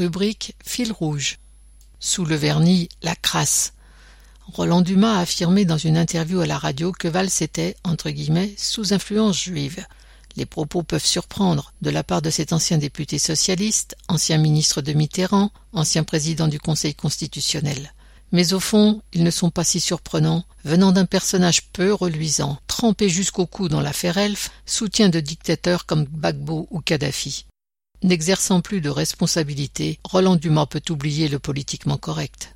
Rubrique Fil rouge. Sous le vernis, la crasse. Roland Dumas a affirmé dans une interview à la radio que Valls était, entre guillemets, sous influence juive. Les propos peuvent surprendre de la part de cet ancien député socialiste, ancien ministre de Mitterrand, ancien président du Conseil constitutionnel. Mais au fond, ils ne sont pas si surprenants, venant d'un personnage peu reluisant, trempé jusqu'au cou dans l'affaire Elf, soutien de dictateurs comme Gbagbo ou Kadhafi. N'exerçant plus de responsabilité, Roland Dumas peut oublier le politiquement correct.